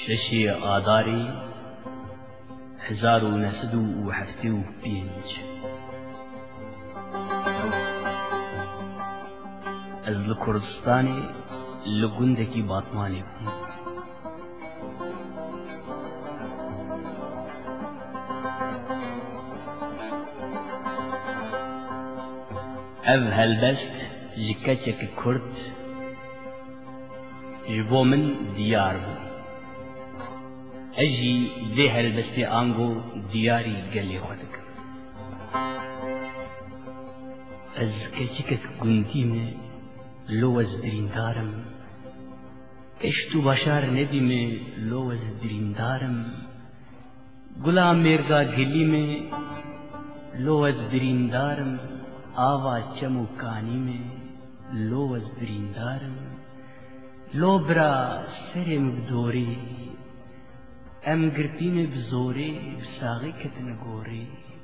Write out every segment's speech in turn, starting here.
ششی آذاری 1975 از لکردستانی لگندکی باتمانی بوم. او هلبست جکچک کرد جبو من دیار بوم. اجی ده هلبستی آنگو دیاری گلی خودک. از کچکک گندیم لو از دریندارم، کشتو باشار ندیم لو از دریندارم، گلا میرگا گلیم لو از دریندارم، آوا چمو کانیم لو از دریندارم، لو برا سرم بدوری ام گرتیم بزوری بساغی کتن گوری،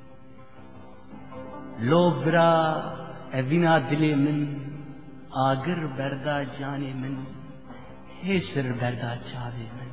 لو برا اوینا دلی من آگر بردا جانی من، هیسر بردا چاوی من.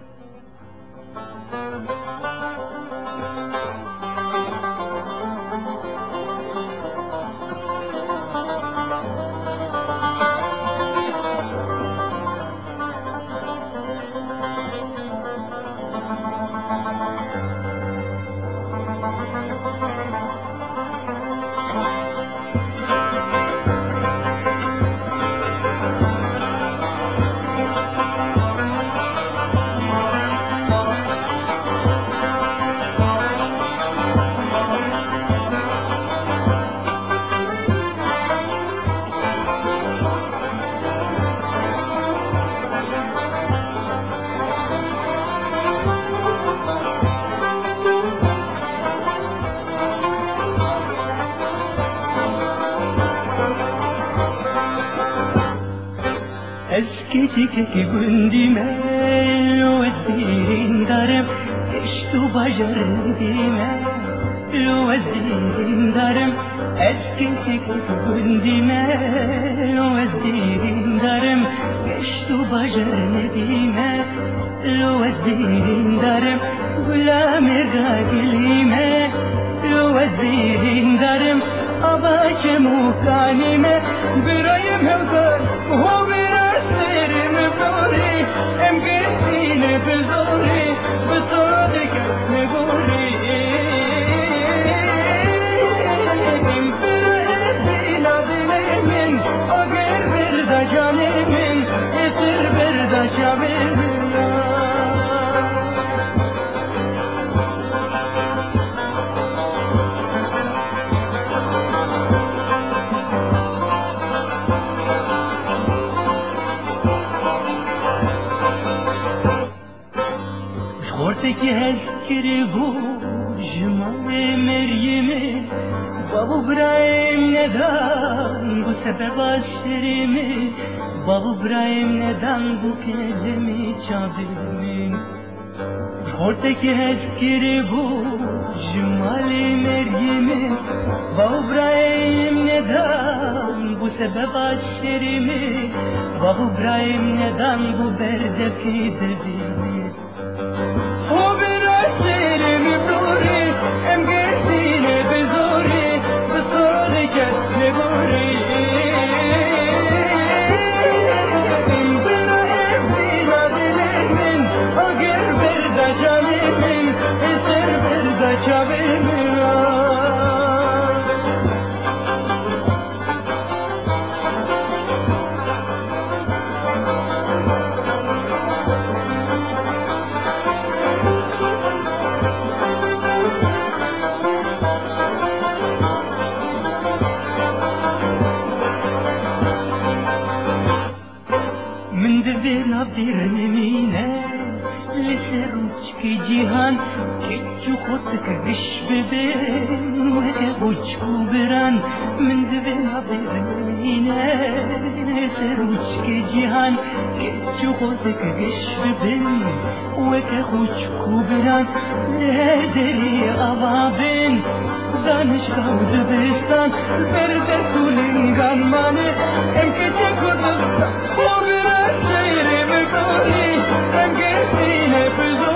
Eskicik gündime lo ezdirin darım, eştu bacardime lo ezdirin darım, eskicik gündime lo ezdirin darım, eştu bacardime lo ezdirin darım, gülamirga dilime lo ezdirin darım, abaçemu kanime birayım hevkar hobi ام گرتین بزوری بسادک نگوری ام برزین آدلی من اگر بردا جانی من اسر بردا شامی که هزکری بود جمال مریمی بابو برایم ندان بو سبب آشریمی بابو برایم ندان بو کلمی چابیمی خورده که هزکری بود جمال مریمی بابو برایم ندان بو سبب آشریمی بابو برایم ندان بو بردفی دبیمی Birnemine leseruçki cihan keçu kotuk diş beben ve uçku biran min dibina birnemine leseruçki cihan keçu kotuk diş beben ve uçku biran lederi avabin danış kavdu bistan berde tulingan mani em keçe kudustan o biraz şehrimi kuri em geçtiğine füzo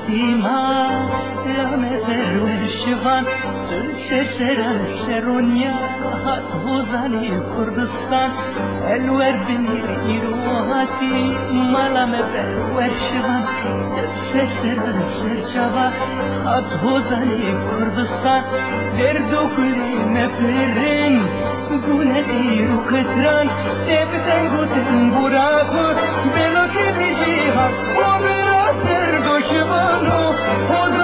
هاتیما لامزر و شوان سرسران سرونیا هات بوزانی کردستان الور بنیر ایروهاتی ملامزر و شوان سرسران سرچوا هات بوزانی کردستان دردو کلی مفلرین گونه ایرو کتران تبتن گوتن براکو بلو که بیجی ها و برا دردو شوانو